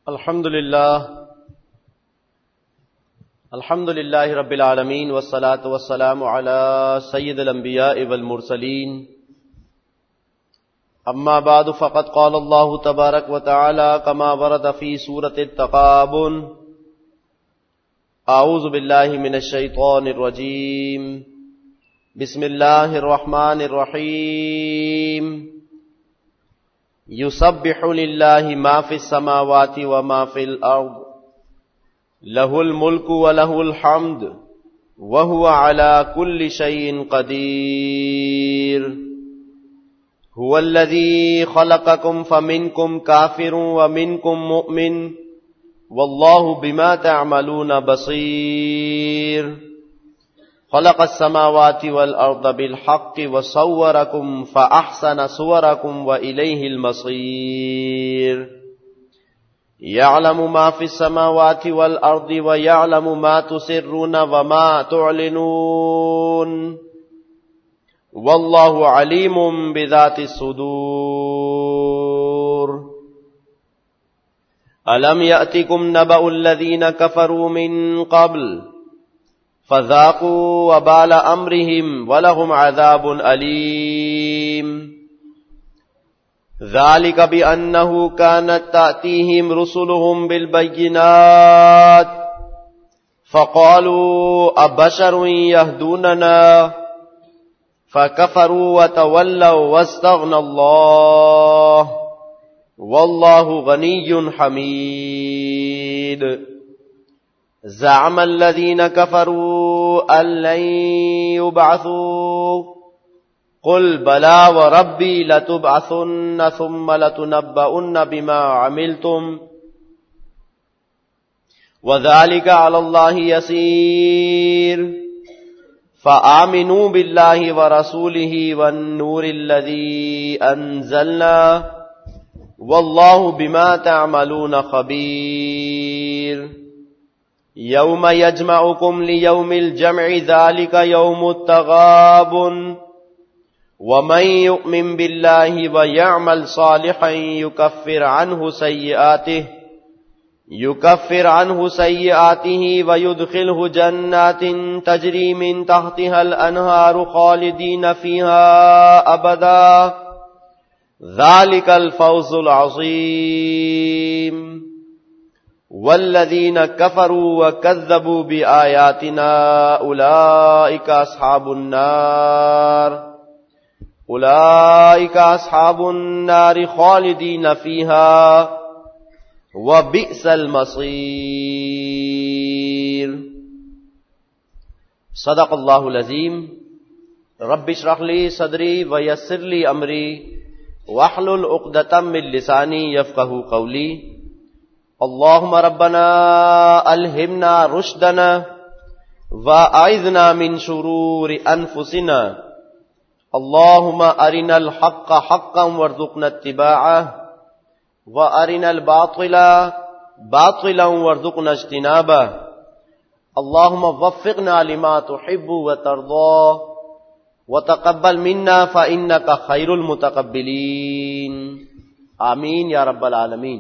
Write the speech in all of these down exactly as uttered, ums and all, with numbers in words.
الحمد للہ الحمد للہ رب العالمین والصلاة والسلام علی سید الانبیاء والمرسلین اما بعد فقد قال اللہ تبارک وتعالی کما ورد فی سورۃ التغابن اعوذ باللہ من الشیطان الرجیم بسم اللہ الرحمن الرحیم یسبح للہ ما فی السماوات وما فی الارض لہ الملک ولہ الحمد وہو علی کل شیء قدیر هو الذی خلقکم فمنکم کافر ومنکم مؤمن واللہ بما تعملون بصیر خلق السماوات والارض بالحق وصورکم فاحسن صورکم والیہ المصیر یعلم ما فی السماوات والارض ویعلم ما تسرون وما تعلنون واللہ علیم بذات الصدور الم یأتکم نبأ الذین کفروا من قبل فذاقوا وبال امرهم ولهم عذاب علیم ذلك بأنه كانت تأتيهم رسلهم بالبينات فقالوا أبشر يهدوننا فكفروا وتولوا واستغنى الله والله غني حميد زعم الذين كفروا أن لن يبعثوا قل بلى وربي لتبعثن ثم لتنبؤن بما عملتم وذلك على الله يسير فآمنوا بالله ورسوله والنور الذي أنزلنا والله بما تعملون خبير يوم يجمعكم ليوم الجمع ذلك يوم التغابن ومن يؤمن بالله ويعمل صالحا يكفر عنه سيئاته يكفر عنه سيئاته ويدخله جنات تجري من تحتها الأنهار خالدين فيها أبدا ذلك الفوز العظيم والذين كفروا وكذبوا بآياتنا أولئك أصحاب النار اولئک اصحاب النار خالدین فیہا وبئس المصیر صدق اللہ العظیم رب اشرح لی صدری ویسر لی امری واحلل عقدۃ من لسانی یفقہوا قولی اللہم ربنا الہمنا رشدنا واعذنا من شرور انفسنا اللهم ارنا الحق حقا وارزقنا اتباعه وارنا الباطل باطلا وارزقنا اجتنابه اللهم وفقنا لما تحب وترضى وتقبل منا فانك خير المتقبلين آمین یا رب العالمین۔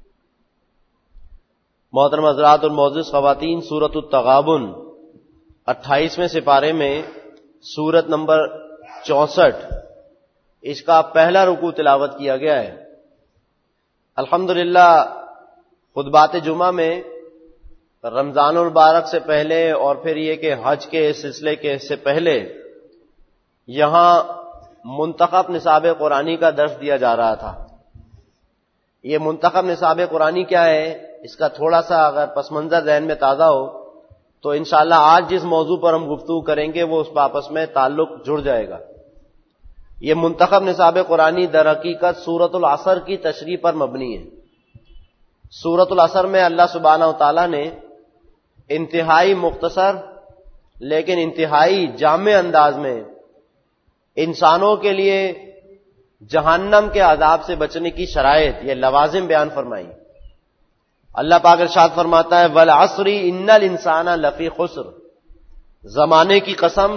محترم حضرات اور معزز خواتین، سورۃ التغابن اٹھائیسویں سپارے میں سورت نمبر چونسٹھ اس کا پہلا رکوع تلاوت کیا گیا ہے۔ الحمدللہ خطبات جمعہ میں رمضان المبارک سے پہلے اور پھر یہ کہ حج کے سلسلے کے سے پہلے یہاں منتخب نصاب قرآنی کا درس دیا جا رہا تھا۔ یہ منتخب نصاب قرآنی کیا ہے، اس کا تھوڑا سا اگر پس منظر ذہن میں تازہ ہو تو انشاءاللہ آج جس موضوع پر ہم گفتگو کریں گے وہ اس پر آپس میں تعلق جڑ جائے گا۔ یہ منتخب نصاب قرآنی در حقیقت سورۃ العصر کی تشریح پر مبنی ہے۔ سورۃ العصر میں اللہ سبحانہ و تعالیٰ نے انتہائی مختصر لیکن انتہائی جامع انداز میں انسانوں کے لیے جہنم کے عذاب سے بچنے کی شرائط، یہ لوازم بیان فرمائی۔ اللہ پاک ارشاد فرماتا ہے والعصر ان الانسان لفی خسر، زمانے کی قسم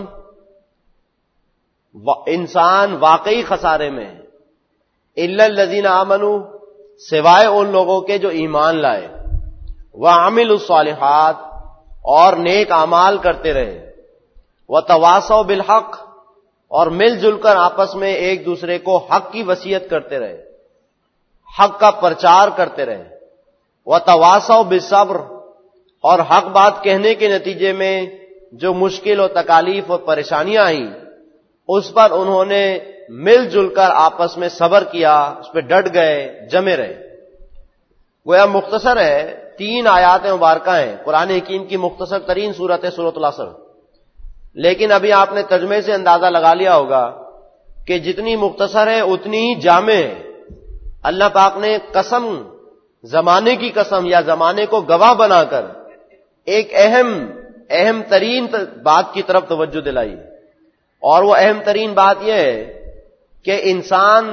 انسان واقعی خسارے میں ہے، الا الذین آمنوا سوائے ان لوگوں کے جو ایمان لائے، وعملوا الصالحات، اور نیک اعمال کرتے رہے، وتواصوا بالحق، اور مل جل کر آپس میں ایک دوسرے کو حق کی وصیت کرتے رہے، حق کا پرچار کرتے رہے، وتواصوا بالصبر، اور حق بات کہنے کے نتیجے میں جو مشکل و تکالیف اور پریشانیاں آئیں اس پر انہوں نے مل جل کر آپس میں صبر کیا، اس پہ ڈٹ گئے، جمے رہے۔ گویا مختصر ہے، تین آیات مبارکہ ہیں، قرآن حکیم کی مختصر ترین سورت ہے سورۃ العصر، لیکن ابھی آپ نے ترجمے سے اندازہ لگا لیا ہوگا کہ جتنی مختصر ہے اتنی ہی جامع ہے۔ اللہ پاک نے قسم، زمانے کی قسم یا زمانے کو گواہ بنا کر ایک اہم اہم ترین بات کی طرف توجہ دلائی، اور وہ اہم ترین بات یہ ہے کہ انسان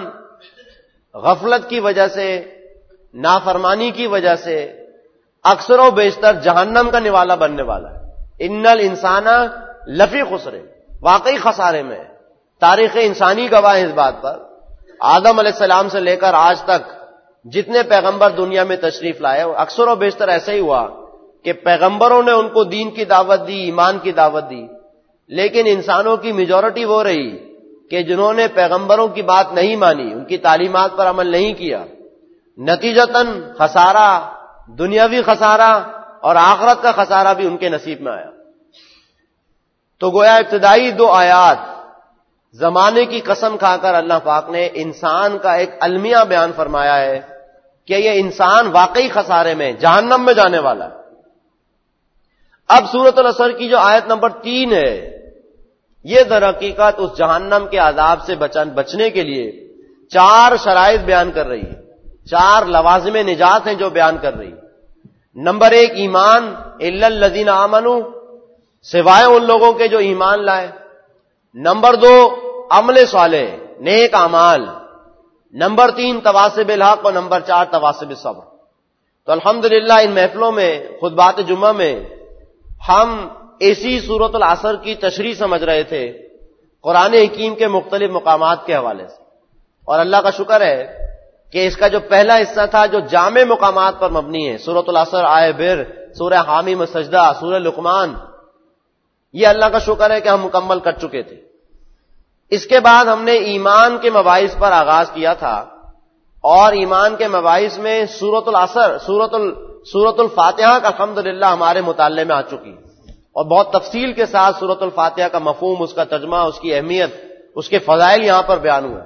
غفلت کی وجہ سے، نافرمانی کی وجہ سے اکثر و بیشتر جہنم کا نوالا بننے والا ہے۔ ان الانسان لفی خسر، واقعی خسارے میں ہے۔ تاریخ انسانی گواہ ہے اس بات پر۔ آدم علیہ السلام سے لے کر آج تک جتنے پیغمبر دنیا میں تشریف لائے اکثر و بیشتر ایسا ہی ہوا کہ پیغمبروں نے ان کو دین کی دعوت دی، ایمان کی دعوت دی، لیکن انسانوں کی میجورٹی وہ رہی کہ جنہوں نے پیغمبروں کی بات نہیں مانی، ان کی تعلیمات پر عمل نہیں کیا، نتیجتاً خسارہ، دنیاوی خسارہ اور آخرت کا خسارہ بھی ان کے نصیب میں آیا۔ تو گویا ابتدائی دو آیات زمانے کی قسم کھا کر اللہ پاک نے انسان کا ایک المیہ بیان فرمایا ہے کہ یہ انسان واقعی خسارے میں، جہنم میں جانے والا ہے۔ اب سورۃ العصر کی جو آیت نمبر تین ہے، یہ در حقیقت اس جہنم کے عذاب سے بچنے کے لیے چار شرائط بیان کر رہی ہے، چار لوازم نجات ہیں جو بیان کر رہی ہے۔ نمبر ایک، ایمان، الا الذین آمنوا، سوائے ان لوگوں کے جو ایمان لائے۔ نمبر دو، عمل صالح، نیک اعمال۔ نمبر تین، تواصی بالحق، اور نمبر چار، تواصی بالصبر۔ تو الحمدللہ ان محفلوں میں، خطبات جمعہ میں ہم اسی سورۃ العصر کی تشریح سمجھ رہے تھے قرآن حکیم کے مختلف مقامات کے حوالے سے، اور اللہ کا شکر ہے کہ اس کا جو پہلا حصہ تھا جو جامع مقامات پر مبنی ہے، سورۃ العصر، آئے بر، سورہ حامیم و سجدہ، سورہ لقمان، یہ اللہ کا شکر ہے کہ ہم مکمل کر چکے تھے۔ اس کے بعد ہم نے ایمان کے مباحث پر آغاز کیا تھا، اور ایمان کے مباحث میں سورۃ العصر، سورۃ ال سورۃ الفاتحہ کا الحمدللہ ہمارے مطالعے میں آ چکی، اور بہت تفصیل کے ساتھ سورۃ الفاتحہ کا مفہوم، اس کا ترجمہ، اس کی اہمیت، اس کے فضائل یہاں پر بیان ہوا۔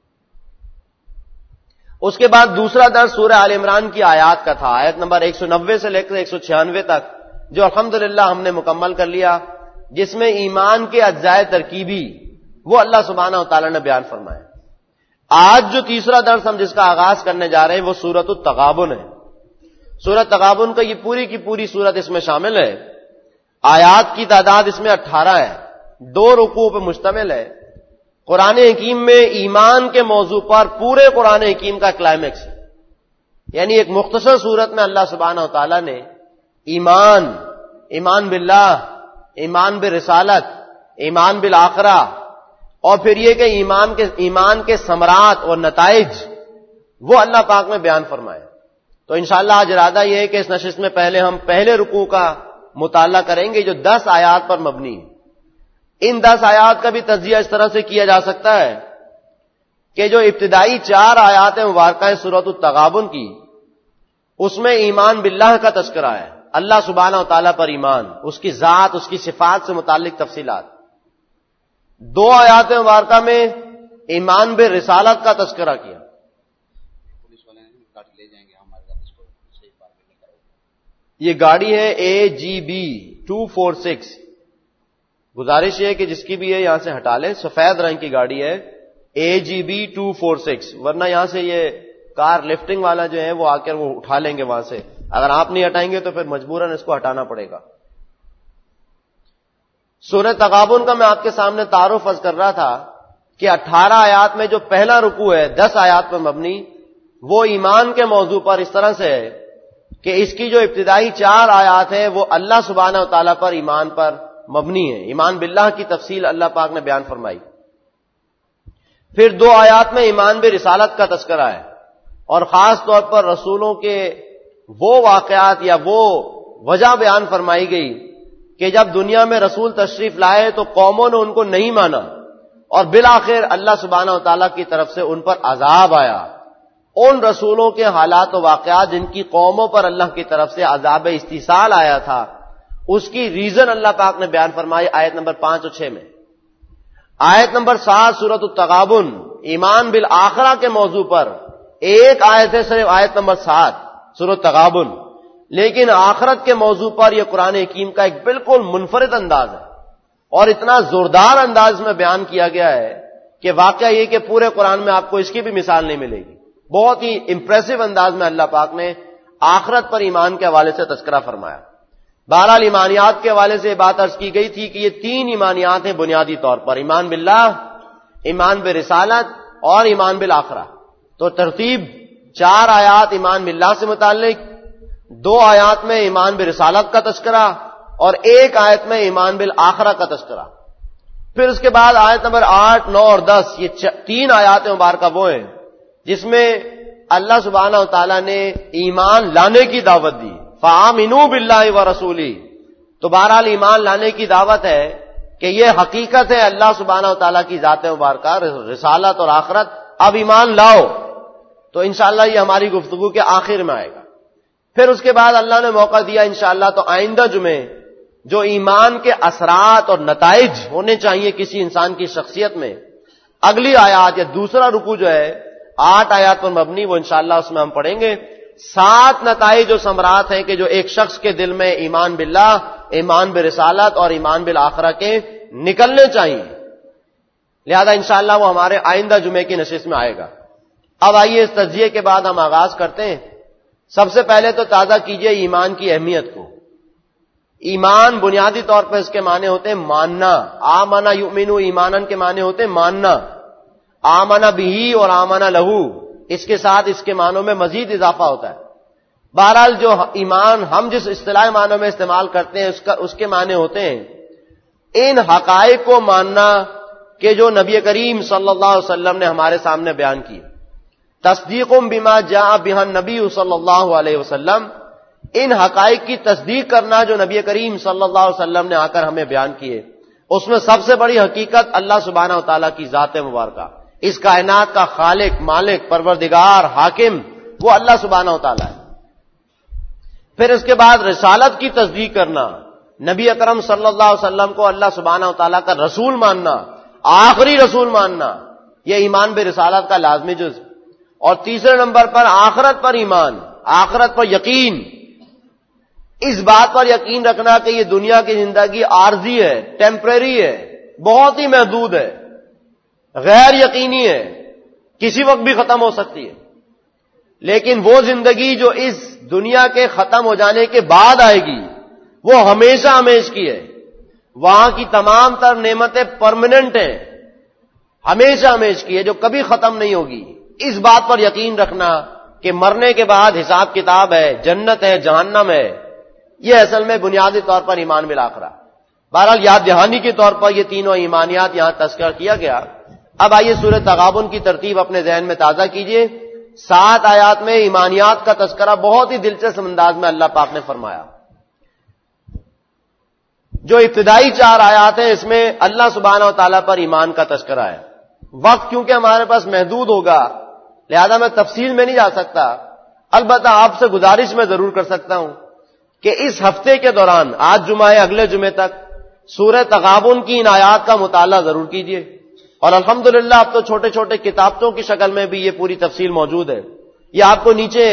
اس کے بعد دوسرا درس سورہ آل عمران کی آیات کا تھا، آیت نمبر ایک سو نوے سے لے کر ایک سو چھیانوے تک، جو الحمدللہ ہم نے مکمل کر لیا، جس میں ایمان کے اجزاء ترکیبی وہ اللہ سبحانہ و تعالی نے بیان فرمایا۔ آج جو تیسرا درس ہم جس کا آغاز کرنے جا رہے ہیں وہ سورۃ التغابن ہے۔ سورۃ تغابن کا یہ پوری کی پوری سورت اس میں شامل ہے، آیات کی تعداد اس میں اٹھارہ ہے، دو رکوع پہ مشتمل ہے۔ قرآن حکیم میں ایمان کے موضوع پر پورے قرآن حکیم کا کلائمیکس ہے، یعنی ایک مختصر صورت میں اللہ سبحانہ و تعالی نے ایمان، ایمان باللہ، ایمان برسالت، ایمان بالآخرہ، اور پھر یہ کہ ایمان کے ایمان کے ثمرات اور نتائج وہ اللہ پاک نے بیان فرمائے۔ تو انشاءاللہ آج ارادہ یہ ہے کہ اس نشست میں پہلے ہم پہلے رکوع کا مطالعہ کریں گے جو دس آیات پر مبنی ہے۔ ان دس آیات کا بھی تجزیہ اس طرح سے کیا جا سکتا ہے کہ جو ابتدائی چار آیات مبارکہ ہیں سورۃ التغابن کی، اس میں ایمان باللہ کا تذکرہ ہے، اللہ سبحانہ و تعالیٰ پر ایمان، اس کی ذات، اس کی صفات سے متعلق تفصیلات۔ دو آیات مبارکہ میں ایمان بالرسالت کا تذکرہ کیا۔ یہ گاڑی ہے A G B two four six, گزارش ہے کہ جس کی بھی ہے یہاں سے ہٹا لیں، سفید رنگ کی گاڑی ہے A G B two four six, ورنہ یہاں سے یہ کار لفٹنگ والا جو ہے وہ آ کر وہ اٹھا لیں گے وہاں سے، اگر آپ نہیں ہٹائیں گے تو پھر مجبوراً اس کو ہٹانا پڑے گا۔ سورہ تغابن کا میں آپ کے سامنے تعارف عرض کر رہا تھا کہ اٹھارہ آیات میں جو پہلا رکوع ہے دس آیات پر مبنی، وہ ایمان کے موضوع پر اس طرح سے ہے کہ اس کی جو ابتدائی چار آیات ہیں وہ اللہ سبحانہ و تعالیٰ پر ایمان پر مبنی ہے، ایمان باللہ کی تفصیل اللہ پاک نے بیان فرمائی۔ پھر دو آیات میں ایمان برسالت کا تذکرہ ہے، اور خاص طور پر رسولوں کے وہ واقعات یا وہ وجہ بیان فرمائی گئی کہ جب دنیا میں رسول تشریف لائے تو قوموں نے ان کو نہیں مانا اور بالآخر اللہ سبحانہ و تعالیٰ کی طرف سے ان پر عذاب آیا. ان رسولوں کے حالات و واقعات جن کی قوموں پر اللہ کی طرف سے عذاب استحصال آیا تھا, اس کی ریزن اللہ پاک نے بیان فرمائی آیت نمبر پانچ اور چھ میں. آیت نمبر سات سورۃ التغابن ایمان بالآخرہ کے موضوع پر ایک آیت ہے, صرف آیت نمبر سات سورۃ التغابن, لیکن آخرت کے موضوع پر یہ قرآن حکیم کا ایک بالکل منفرد انداز ہے اور اتنا زوردار انداز میں بیان کیا گیا ہے کہ واقعہ یہ کہ پورے قرآن میں آپ کو اس کی بھی مثال نہیں ملے گی. بہت ہی امپریسو انداز میں اللہ پاک نے آخرت پر ایمان کے حوالے سے تذکرہ فرمایا. بہرحال ایمانیات کے حوالے سے بات عرض کی گئی تھی کہ یہ تین ایمانیات ہیں بنیادی طور پر, ایمان باللہ, ایمان برسالت اور ایمان بالآخرہ. تو ترتیب چار آیات ایمان باللہ سے متعلق, دو آیات میں ایمان برسالت کا تذکرہ اور ایک آیت میں ایمان بالآخرہ کا تذکرہ. پھر اس کے بعد آیت نمبر آٹھ, نو اور دس, یہ تین آیات مبارکہ وہ ہیں جس میں اللہ سبحانہ و تعالیٰ نے ایمان لانے کی دعوت دی. فآمنوا باللہ ورسولہ. تو بہرحال ایمان لانے کی دعوت ہے کہ یہ حقیقت ہے اللہ سبحانہ و تعالیٰ کی ذات مبارکہ, رسالت اور آخرت. اب ایمان لاؤ. تو انشاءاللہ یہ ہماری گفتگو کے آخر میں آئے گا. پھر اس کے بعد اللہ نے موقع دیا انشاءاللہ تو آئندہ جمعے جو ایمان کے اثرات اور نتائج ہونے چاہیے کسی انسان کی شخصیت میں, اگلی آیات یا دوسرا رکوع جو ہے آٹھ آیات پر مبنی, وہ انشاءاللہ اس میں ہم پڑھیں گے. سات نتائج و ثمرات ہیں کہ جو ایک شخص کے دل میں ایمان باللہ, ایمان برسالت اور ایمان بالآخرہ کے نکلنے چاہیے. لہذا انشاءاللہ وہ ہمارے آئندہ جمعے کی نشست میں آئے گا. اب آئیے اس تجزیے کے بعد ہم آغاز کرتے ہیں. سب سے پہلے تو تازہ کیجئے ایمان کی اہمیت کو. ایمان بنیادی طور پر اس کے معنی ہوتے ہیں ماننا. آمنا یؤمنو ایمانن کے معنی ہوتے ہیں ماننا. آمنا بہی اور آمنا لہو, اس کے ساتھ اس کے معنوں میں مزید اضافہ ہوتا ہے. بہرحال جو ایمان ہم جس اصطلاح معنوں میں استعمال کرتے ہیں اس کا اس کے معنی ہوتے ہیں ان حقائق کو ماننا کہ جو نبی کریم صلی اللہ علیہ وسلم نے ہمارے سامنے بیان کی. تصدیقم بما جاء بہ النبی صلی اللہ علیہ وسلم, ان حقائق کی تصدیق کرنا جو نبی کریم صلی اللہ علیہ وسلم نے آ کر ہمیں بیان کیے. اس میں سب سے بڑی حقیقت اللہ سبحانہ و تعالیٰ کی ذات مبارکہ, اس کائنات کا خالق, مالک, پروردگار, حاکم وہ اللہ سبحانہ و تعالیٰ ہے. پھر اس کے بعد رسالت کی تصدیق کرنا, نبی اکرم صلی اللہ علیہ وسلم کو اللہ سبحانہ و تعالیٰ کا رسول ماننا, آخری رسول ماننا, یہ ایمان برسالت کا لازمی جز. اور تیسرے نمبر پر آخرت پر ایمان, آخرت پر یقین, اس بات پر یقین رکھنا کہ یہ دنیا کی زندگی عارضی ہے, ٹیمپریری ہے, بہت ہی محدود ہے, غیر یقینی ہے, کسی وقت بھی ختم ہو سکتی ہے. لیکن وہ زندگی جو اس دنیا کے ختم ہو جانے کے بعد آئے گی وہ ہمیشہ ہمیش کی ہے. وہاں کی تمام تر نعمتیں پرماننٹ ہیں, ہمیشہ ہمیش کی ہے, جو کبھی ختم نہیں ہوگی. اس بات پر یقین رکھنا کہ مرنے کے بعد حساب کتاب ہے, جنت ہے, جہنم ہے, یہ اصل میں بنیادی طور پر ایمان بالآخرہ. بہرحال یاد دہانی کے طور پر یہ تینوں ایمانیات یہاں تذکر کیا گیا. اب آئیے سورہ تغابن کی ترتیب اپنے ذہن میں تازہ کیجئے. سات آیات میں ایمانیات کا تذکرہ بہت ہی دلچسپ انداز میں اللہ پاک نے فرمایا. جو ابتدائی چار آیات ہیں اس میں اللہ سبحانہ و تعالیٰ پر ایمان کا تذکرہ ہے. وقت کیونکہ ہمارے پاس محدود ہوگا لہذا میں تفصیل میں نہیں جا سکتا, البتہ آپ سے گزارش میں ضرور کر سکتا ہوں کہ اس ہفتے کے دوران, آج جمعہ ہے, اگلے جمعے تک سورہ تغابن کی ان آیات کا مطالعہ ضرور کیجیے. اور الحمدللہ اب تو چھوٹے چھوٹے کتابوں کی شکل میں بھی یہ پوری تفصیل موجود ہے. یہ آپ کو نیچے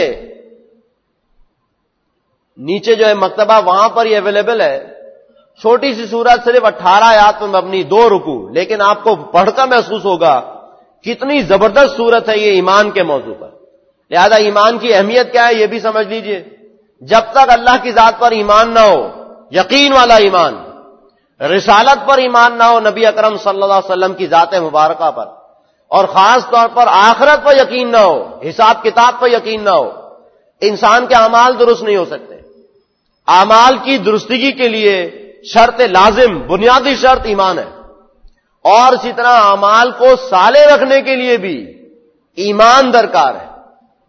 نیچے جو ہے مکتبہ وہاں پر یہ اویلیبل ہے. چھوٹی سی سورت, صرف اٹھارہ آیات پر مبنی, دو رکوع, لیکن آپ کو پڑھ کر محسوس ہوگا کتنی زبردست سورت ہے یہ ایمان کے موضوع پر. لہذا ایمان کی اہمیت کیا ہے یہ بھی سمجھ لیجئے. جب تک اللہ کی ذات پر ایمان نہ ہو, یقین والا ایمان, رسالت پر ایمان نہ ہو, نبی اکرم صلی اللہ علیہ وسلم کی ذات مبارکہ پر, اور خاص طور پر آخرت پر یقین نہ ہو, حساب کتاب پر یقین نہ ہو, انسان کے اعمال درست نہیں ہو سکتے. اعمال کی درستگی کے لیے شرط لازم, بنیادی شرط ایمان ہے. اور اسی طرح اعمال کو صالح رکھنے کے لیے بھی ایمان درکار ہے.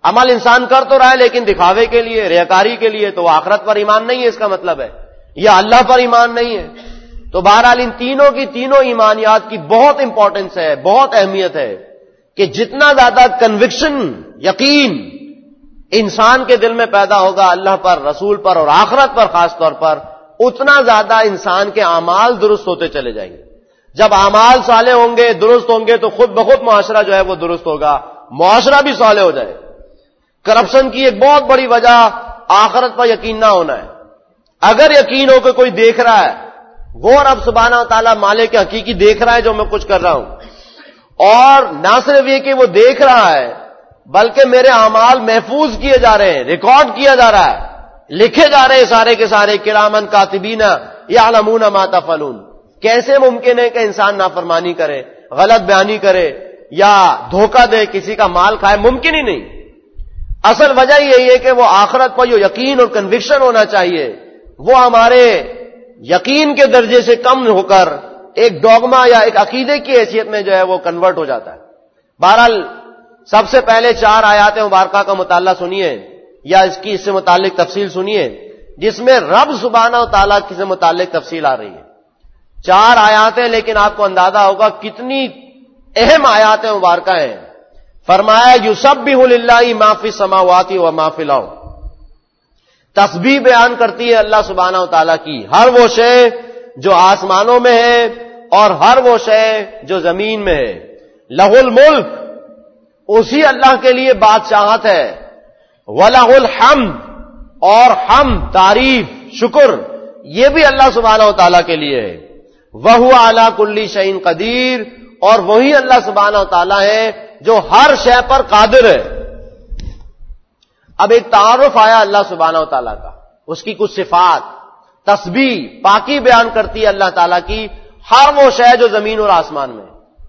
عمل انسان کر تو رہا ہے لیکن دکھاوے کے لیے، ریاکاری کے لیے، تو وہ آخرت پر ایمان نہیں ہے، اس کا مطلب ہے یا اللہ پر ایمان نہیں ہے. تو بہرحال ان تینوں کی تینوں ایمانیات کی بہت امپورٹنس ہے، بہت اہمیت ہے کہ جتنا زیادہ کنوکشن، یقین انسان کے دل میں پیدا ہوگا اللہ پر، رسول پر اور آخرت پر خاص طور پر، اتنا زیادہ انسان کے اعمال درست ہوتے چلے جائیں گے. جب اعمال صالح ہوں گے، درست ہوں گے، تو خود بخود معاشرہ جو ہے وہ درست ہوگا، معاشرہ بھی صالح ہو جائے. کرپشن کی ایک بہت بڑی وجہ آخرت پر یقین نہ ہونا ہے. اگر یقین ہو کہ کوئی دیکھ رہا ہے، وہ رب سبحانہ و تعالیٰ مالک حقیقی دیکھ رہا ہے جو میں کچھ کر رہا ہوں، اور نہ صرف یہ کہ وہ دیکھ رہا ہے بلکہ میرے اعمال محفوظ کیے جا رہے ہیں، ریکارڈ کیا جا رہا ہے، لکھے جا رہے ہیں سارے کے سارے، کرامن کاتبین یعلمون ما تفعلون. کیسے ممکن ہے کہ انسان نافرمانی کرے، غلط بیانی کرے یا دھوکہ دے، کسی کا مال کھائے؟ ممکن ہی نہیں. اصل وجہ یہی ہے کہ وہ آخرت پر جو یقین اور کنوکشن ہونا چاہیے وہ ہمارے یقین کے درجے سے کم ہو کر ایک ڈوگما یا ایک عقیدے کی حیثیت میں جو ہے وہ کنورٹ ہو جاتا ہے. بہرحال سب سے پہلے چار آیات مبارکہ کا مطالعہ سنیے یا اس کی اس سے متعلق تفصیل سنیے جس میں رب سبحانہ و تعالیٰ کی سے متعلق تفصیل آ رہی ہے. چار آیات ہیں لیکن آپ کو اندازہ ہوگا کتنی اہم آیات مبارکہ ہیں. فرمایا یسبح للہ ما فی السماوات و ما فی الارض، تسبیح بیان کرتی ہے اللہ سبحانہ و تعالیٰ کی ہر وہ شے جو آسمانوں میں ہے اور ہر وہ شے جو زمین میں ہے. لہ الملک، اسی اللہ کے لیے بادشاہت ہے. وَلَهُ الْحَمْدُ، اور حمد، تعریف، شکر یہ بھی اللہ سبحانہ و تعالیٰ کے لیے ہے. وَهُوَ عَلَى كُلِّ شَيْءٍ قَدِيرٌ، اور وہی اللہ سبحانہ و تعالیٰ ہے جو ہر شے پر قادر ہے. اب ایک تعارف آیا اللہ سبحانہ و تعالیٰ کا، اس کی کچھ صفات، تسبیح، پاکی بیان کرتی ہے اللہ تعالیٰ کی ہر وہ شے جو زمین اور آسمان میں،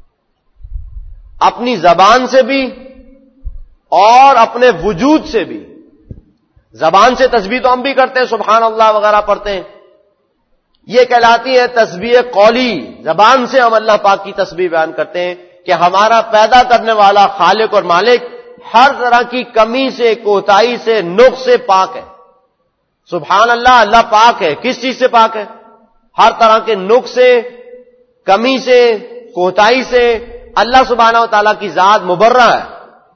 اپنی زبان سے بھی اور اپنے وجود سے بھی. زبان سے تسبیح تو ہم بھی کرتے ہیں، سبحان اللہ وغیرہ پڑھتے ہیں، یہ کہلاتی ہے تسبیح قولی. زبان سے ہم اللہ پاک کی تسبیح بیان کرتے ہیں کہ ہمارا پیدا کرنے والا خالق اور مالک ہر طرح کی کمی سے، کوتاہی سے، نقص سے پاک ہے. سبحان اللہ، اللہ پاک ہے. کس چیز سے پاک ہے؟ ہر طرح کے نقص سے، کمی سے، کوتاہی سے. اللہ سبحانہ و تعالیٰ کی ذات مبرہ ہے.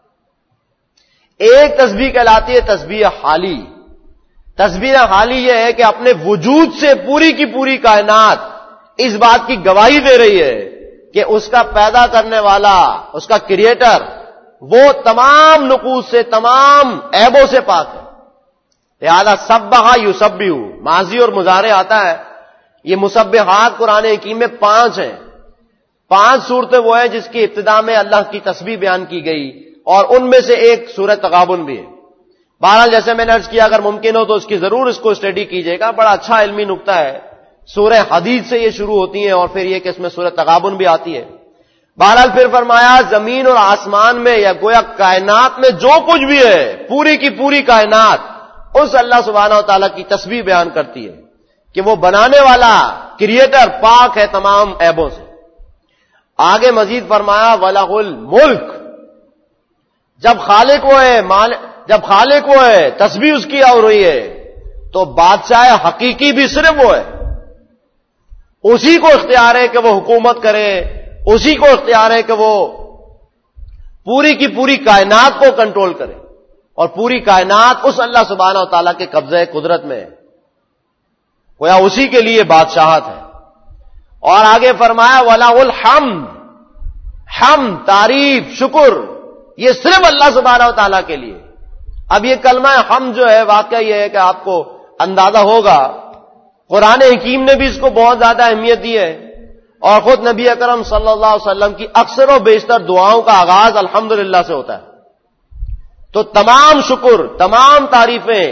ایک تسبیح کہلاتی ہے تسبیح حالی. تسبیح حالی یہ ہے کہ اپنے وجود سے پوری کی پوری کائنات اس بات کی گواہی دے رہی ہے کہ اس کا پیدا کرنے والا، اس کا کریٹر، وہ تمام نقوص سے، تمام عیبوں سے پاک ہے. لہذا سبح یسبح، ماضی اور مضارع آتا ہے. یہ مسبحات قرآن حکیم میں پانچ ہیں. پانچ صورتیں وہ ہیں جس کی ابتدا میں اللہ کی تسبیح بیان کی گئی، اور ان میں سے ایک سورۃ تغابن بھی ہے. بہرحال جیسے میں نے عرض کیا اگر ممکن ہو تو اس کی ضرور اس کو اسٹڈی کیجیے گا، بڑا اچھا علمی نقطہ ہے. سورہ حدید سے یہ شروع ہوتی ہیں اور پھر یہ کہ اس میں سورۃ تغابن بھی آتی ہے. بہرحال پھر فرمایا زمین اور آسمان میں یا گویا کائنات میں جو کچھ بھی ہے، پوری کی پوری کائنات اس اللہ سبحانہ و تعالیٰ کی تسبیح بیان کرتی ہے کہ وہ بنانے والا، کریٹر، پاک ہے تمام عیبوں سے. آگے مزید فرمایا وَلَهُ الْمُلْكُ، جب خالق وہ ہے، جب خالق وہ ہے، تسبیح اس کی ہو رہی ہے، تو بادشاہ حقیقی بھی صرف وہ ہے. اسی کو اختیار ہے کہ وہ حکومت کرے، اسی کو اختیار ہے کہ وہ پوری کی پوری کائنات کو کنٹرول کرے، اور پوری کائنات اس اللہ سبحانہ و تعالیٰ کے قبضے قدرت میں ہے. گویا اسی کے لیے بادشاہت ہے. اور آگے فرمایا وَلَهُ الْحَمْدُ، حمد، تعریف، شکر یہ صرف اللہ سبحانہ و تعالیٰ کے لیے. اب یہ کلمہ حمد جو ہے واقعہ یہ ہے کہ آپ کو اندازہ ہوگا قرآن حکیم نے بھی اس کو بہت زیادہ اہمیت دی ہے، اور خود نبی اکرم صلی اللہ علیہ وسلم کی اکثر و بیشتر دعاؤں کا آغاز الحمدللہ سے ہوتا ہے. تو تمام شکر، تمام تعریفیں،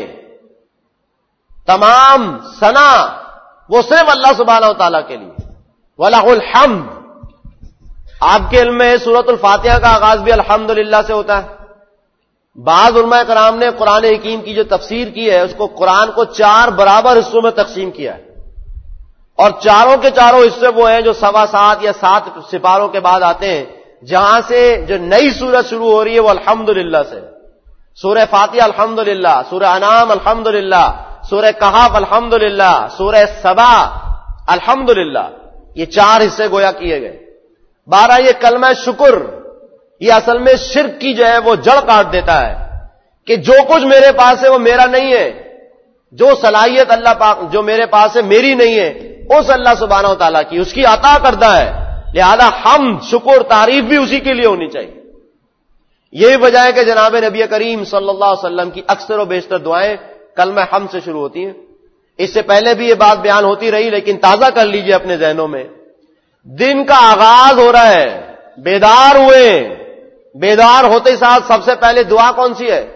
تمام ثنا وہ صرف اللہ سبحانہ و تعالیٰ کے لیے. وَلَهُ الْحَمْدُ، آپ کے علم میں سورۃ الفاتحہ کا آغاز بھی الحمدللہ سے ہوتا ہے. بعض علماء کرام نے قرآن حکیم کی جو تفسیر کی ہے اس کو قرآن کو چار برابر حصوں میں تقسیم کیا ہے، اور چاروں کے چاروں حصے وہ ہیں جو سوا سات یا سات سپاروں کے بعد آتے ہیں، جہاں سے جو نئی سورت شروع ہو رہی ہے وہ الحمدللہ سے. سورہ فاتحہ الحمدللہ، سورہ انعام الحمدللہ، سورہ کہف الحمدللہ، سورہ سبا الحمدللہ، یہ چار حصے گویا کیے گئے۔ بارہ یہ کلمہ شکر، یہ اصل میں شرک کی جو ہے وہ جڑ کاٹ دیتا ہے کہ جو کچھ میرے پاس ہے وہ میرا نہیں ہے، جو صلاحیت اللہ پاک جو میرے پاس ہے میری نہیں ہے، اس اللہ سبحانہ و تعالیٰ کی، اس کی عطا کردہ ہے، لہذا حمد شکر تعریف بھی اسی کے لیے ہونی چاہیے۔ یہی وجہ ہے کہ جناب نبی کریم صلی اللہ علیہ وسلم کی اکثر و بیشتر دعائیں کلمہ حمد سے شروع ہوتی ہیں۔ اس سے پہلے بھی یہ بات بیان ہوتی رہی، لیکن تازہ کر لیجئے اپنے ذہنوں میں، دن کا آغاز ہو رہا ہے، بیدار ہوئے، بیدار ہوتے ساتھ سب سے پہلے دعا کون سی ہے؟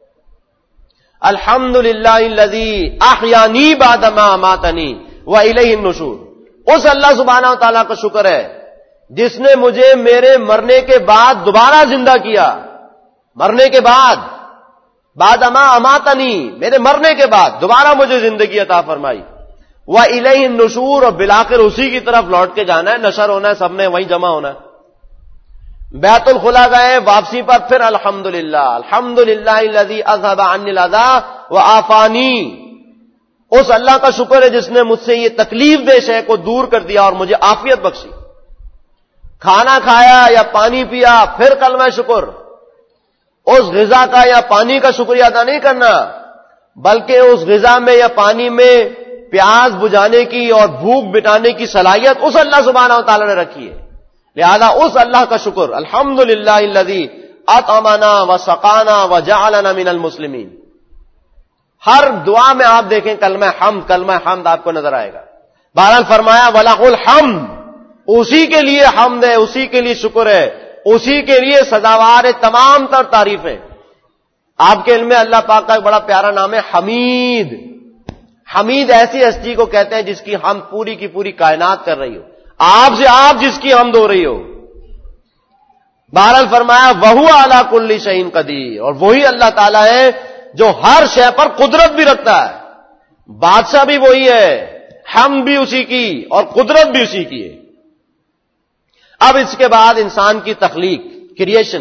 الحمدللہ الذی احیانی بعد ما اماتنی والیہ النشور۔ اس اللہ سبحانہ و تعالیٰ کا شکر ہے جس نے مجھے میرے مرنے کے بعد دوبارہ زندہ کیا، مرنے کے بعد، بعد ما اماتنی، میرے مرنے کے بعد دوبارہ مجھے زندگی عطا فرمائی، والیہ النشور، اور بالآخر اسی کی طرف لوٹ کے جانا ہے، نشر ہونا ہے، سب نے وہیں جمع ہونا ہے۔ بیت الخلا گئے، واپسی پر پھر الحمدللہ الحمدللہ الذی اذھب عنی الاذی وعافانی، اس اللہ کا شکر ہے جس نے مجھ سے یہ تکلیف دہ شے کو دور کر دیا اور مجھے عافیت بخشی۔ کھانا کھایا یا پانی پیا، پھر کلمہ شکر، اس غذا کا یا پانی کا شکریہ ادا نہیں کرنا، بلکہ اس غذا میں یا پانی میں پیاس بجھانے کی اور بھوک مٹانے کی صلاحیت اس اللہ سبحانہ و تعالی نے رکھی ہے، لہذا اس اللہ کا شکر، الحمدللہ الذی اطعمنا وسقانا وجعلنا من المسلمین۔ ہر دعا میں آپ دیکھیں کلمہ حمد، کلمہ حمد آپ کو نظر آئے گا۔ بہرحال فرمایا وَلَهُ الْحَمْدُ، اسی کے لیے حمد ہے، اسی کے لیے شکر ہے، اسی کے لیے سزاوار تمام تر تعریفیں۔ آپ کے علم میں اللہ پاک کا ایک بڑا پیارا نام ہے حمید۔ حمید ایسی ہستی کو کہتے ہیں جس کی حمد پوری کی پوری کائنات کر رہی ہو، آپ سے آپ جس کی حمد ہو رہی ہو۔ بہرحال فرمایا وَهُوَ عَلَى كُلِّ شَيْءٍ قَدِيرٌ، اور وہی اللہ تعالیٰ ہے جو ہر شے پر قدرت بھی رکھتا ہے، بادشاہ بھی وہی ہے، حمد بھی اسی کی اور قدرت بھی اسی کی ہے۔ اب اس کے بعد انسان کی تخلیق، کریشن،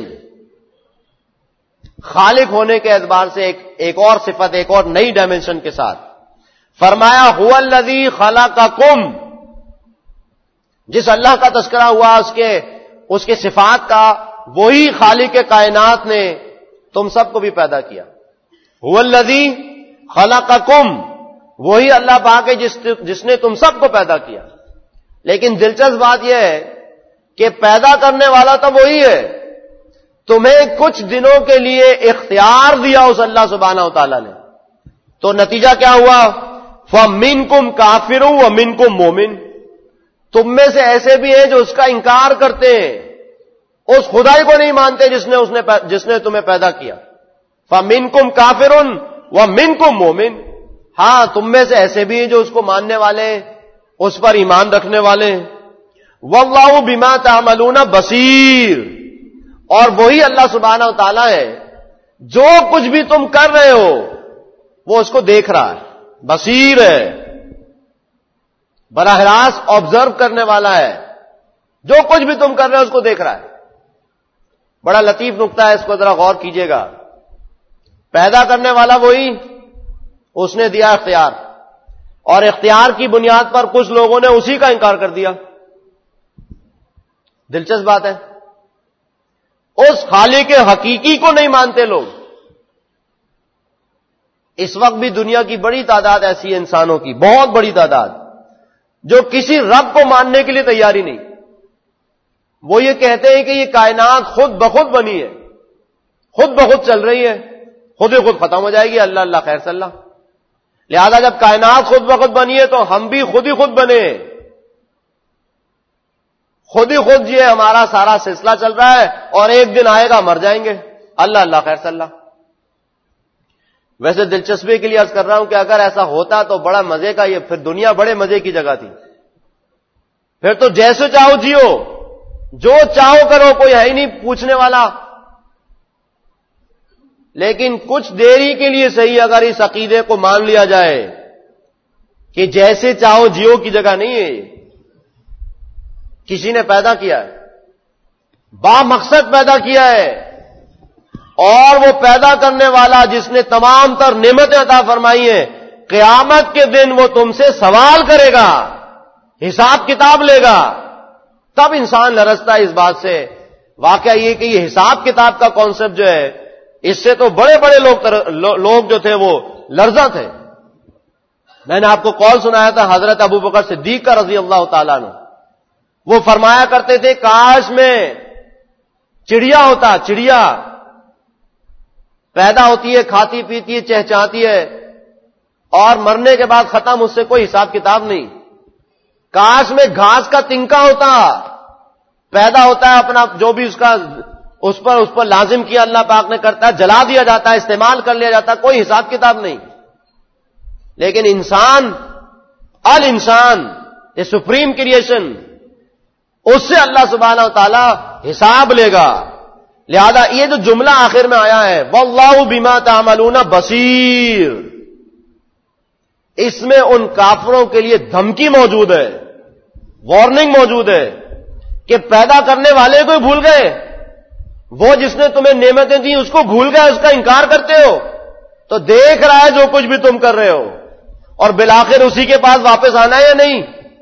خالق ہونے کے اعتبار سے ایک ایک اور صفت، ایک اور نئی ڈائمنشن کے ساتھ فرمایا هُوَ الَّذِي خَلَقَكُمْ، جس اللہ کا تذکرہ ہوا اس کے اس کے صفات کا، وہی خالق کائنات نے تم سب کو بھی پیدا کیا۔ هُوَ الَّذِي خَلَقَكُمْ، وہی اللہ پاک ہے جس جس نے تم سب کو پیدا کیا۔ لیکن دلچسپ بات یہ ہے کہ پیدا کرنے والا تو وہی ہے، تمہیں کچھ دنوں کے لیے اختیار دیا اس اللہ سبحانہ و تعالیٰ نے، تو نتیجہ کیا ہوا؟ فَمِنْكُمْ كَافِرٌ وَمِنْكُمْ مُؤْمِنٌ، تم میں سے ایسے بھی ہیں جو اس کا انکار کرتے ہیں، اس خدائی کو نہیں مانتے جس نے اس نے جس نے تمہیں پیدا کیا۔ فَمِنْكُمْ كَافِرٌ وَمِنْكُمْ مُؤْمِنٌ، ہاں تم میں سے ایسے بھی ہیں جو اس کو ماننے والے، اس پر ایمان رکھنے والے۔ وَاللَّهُ بِمَا تَعْمَلُونَ بَصِيرٌ، اور وہی اللہ سبحانہ و تعالیٰ ہے جو کچھ بھی تم کر رہے ہو وہ اس کو دیکھ رہا ہے، بصیر ہے، براہ راست آبزرو کرنے والا ہے، جو کچھ بھی تم کر رہے ہو اس کو دیکھ رہا ہے۔ بڑا لطیف نقطہ ہے، اس کو ذرا غور کیجئے گا۔ پیدا کرنے والا وہی، اس نے دیا اختیار، اور اختیار کی بنیاد پر کچھ لوگوں نے اسی کا انکار کر دیا۔ دلچسپ بات ہے، اس خالق حقیقی کو نہیں مانتے لوگ۔ اس وقت بھی دنیا کی بڑی تعداد ایسی ہے، انسانوں کی بہت بڑی تعداد، جو کسی رب کو ماننے کے لیے تیاری نہیں۔ وہ یہ کہتے ہیں کہ یہ کائنات خود بخود بنی ہے، خود بخود چل رہی ہے، خود ہی خود ختم ہو جائے گی، اللہ اللہ خیر صلی اللہ۔ لہذا جب کائنات خود بخود بنی ہے تو ہم بھی خود ہی خود بنے، خود ہی خود یہ ہمارا سارا سلسلہ چل رہا ہے، اور ایک دن آئے گا مر جائیں گے، اللہ اللہ خیر صلی اللہ۔ ویسے دلچسپی کے لیے عرض کر رہا ہوں کہ اگر ایسا ہوتا تو بڑا مزے کا، یہ پھر دنیا بڑے مزے کی جگہ تھی، پھر تو جیسے چاہو جیو، جو چاہو کرو، کوئی ہے ہی نہیں پوچھنے والا۔ لیکن کچھ دیری کے لیے صحیح اگر اس عقیدے کو مان لیا جائے کہ جیسے چاہو جیو کی جگہ نہیں ہے، کسی نے پیدا کیا ہے، با مقصد پیدا کیا ہے، اور وہ پیدا کرنے والا جس نے تمام تر نعمتیں عطا فرمائی ہیں، قیامت کے دن وہ تم سے سوال کرے گا، حساب کتاب لے گا. تب انسان لرزتا ہے اس بات سے. واقعہ یہ کہ یہ حساب کتاب کا کانسیپٹ جو ہے، اس سے تو بڑے بڑے لوگ لوگ جو تھے وہ لرزا تھے. میں نے آپ کو قول سنایا تھا حضرت ابو بکر صدیق کا رضی اللہ تعالیٰ عنہ. وہ فرمایا کرتے تھے کاش میں چڑیا ہوتا، چڑیا پیدا ہوتی ہے، کھاتی پیتی ہے، چہچہاتی ہے، اور مرنے کے بعد ختم، اس سے کوئی حساب کتاب نہیں. کاش میں گھاس کا تنکا ہوتا، پیدا ہوتا ہے، اپنا جو بھی اس کا اس پر اس پر لازم کیا اللہ پاک نے کرتا ہے، جلا دیا جاتا ہے، استعمال کر لیا جاتا ہے، کوئی حساب کتاب نہیں. لیکن انسان، ال انسان، یہ سپریم کریشن، اس سے اللہ سبحانہ و تعالی حساب لے گا. لہذا یہ جو جملہ آخر میں آیا ہے واللہ بما تعملون بصیر، اس میں ان کافروں کے لیے دھمکی موجود ہے، وارننگ موجود ہے کہ پیدا کرنے والے کو ہی بھول گئے، وہ جس نے تمہیں نعمتیں دی اس کو بھول گئے، اس کا انکار کرتے ہو، تو دیکھ رہا ہے جو کچھ بھی تم کر رہے ہو، اور بالآخر اسی کے پاس واپس آنا ہے یا نہیں.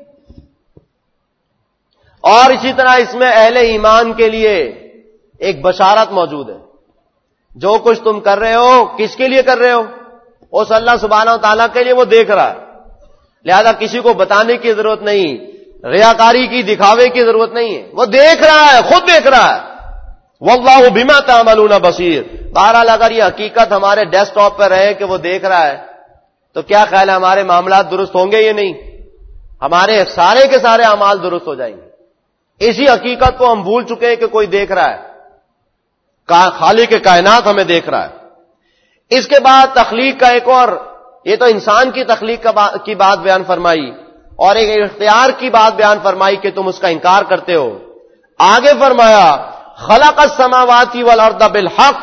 اور اسی طرح اس میں اہل ایمان کے لیے ایک بشارت موجود ہے. جو کچھ تم کر رہے ہو کس کے لیے کر رہے ہو؟ اس اللہ سبحانہ و تعالیٰ کے لیے، وہ دیکھ رہا ہے. لہذا کسی کو بتانے کی ضرورت نہیں، ریاکاری کی، دکھاوے کی ضرورت نہیں ہے، وہ دیکھ رہا ہے، خود دیکھ رہا ہے. واللہ بما تعملون بصیر. بہرحال اگر یہ حقیقت ہمارے ڈیسک ٹاپ پر رہے کہ وہ دیکھ رہا ہے، تو کیا خیال ہے ہمارے معاملات درست ہوں گے یا نہیں؟ ہمارے سارے کے سارے اعمال درست ہو جائیں گے. اسی حقیقت کو ہم بھول چکے ہیں کہ کوئی دیکھ رہا ہے، خالق کے کائنات ہمیں دیکھ رہا ہے. اس کے بعد تخلیق کا ایک اور، یہ تو انسان کی تخلیق کی بات بیان فرمائی، اور ایک اختیار کی بات بیان فرمائی کہ تم اس کا انکار کرتے ہو. آگے فرمایا خلق السماوات والارض بالحق،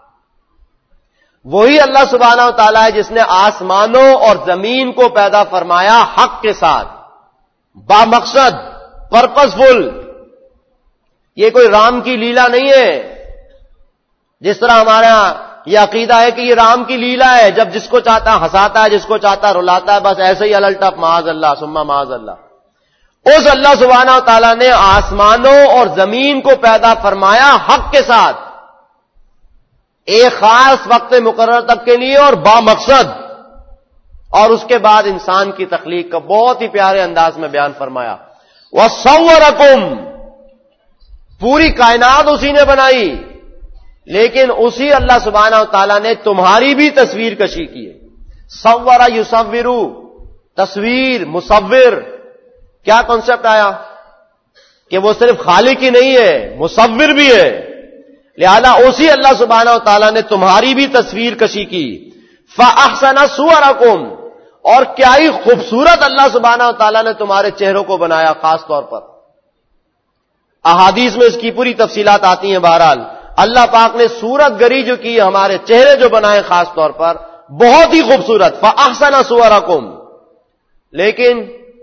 وہی اللہ سبحانہ و تعالیٰ ہے جس نے آسمانوں اور زمین کو پیدا فرمایا حق کے ساتھ، با مقصد، پرپس فل. یہ کوئی رام کی لیلا نہیں ہے، جس طرح ہمارے ہاں یہ عقیدہ ہے کہ یہ رام کی لیلا ہے، جب جس کو چاہتا ہے ہنساتا ہے، جس کو چاہتا ہے رلاتا ہے، بس ایسے ہی الٹپ، معاذ اللہ ثم معاذ اللہ. اس اللہ سبحانہ و تعالیٰ نے آسمانوں اور زمین کو پیدا فرمایا حق کے ساتھ، ایک خاص وقت مقرر تک کے لیے اور با مقصد. اور اس کے بعد انسان کی تخلیق کا بہت ہی پیارے انداز میں بیان فرمایا. وَصَوَّرَكُمْ، پوری کائنات اسی نے بنائی، لیکن اسی اللہ سبحانہ و تعالیٰ نے تمہاری بھی تصویر کشی کی ہے. صور یصورو، تصویر، مصور. کیا کانسیپٹ آیا کہ وہ صرف خالق ہی نہیں ہے، مصور بھی ہے. لہذا اسی اللہ سبحانہ و تعالیٰ نے تمہاری بھی تصویر کشی کی. فَأَحْسَنَ صُوَرَكُمْ، اور کیا ہی خوبصورت اللہ سبحانہ و تعالیٰ نے تمہارے چہروں کو بنایا. خاص طور پر احادیث میں اس کی پوری تفصیلات آتی ہیں. بہرحال اللہ پاک نے صورت گری جو کی، ہمارے چہرے جو بنائے خاص طور پر، بہت ہی خوبصورت. فَأَحْسَنَ صُوَرَكُمْ، لیکن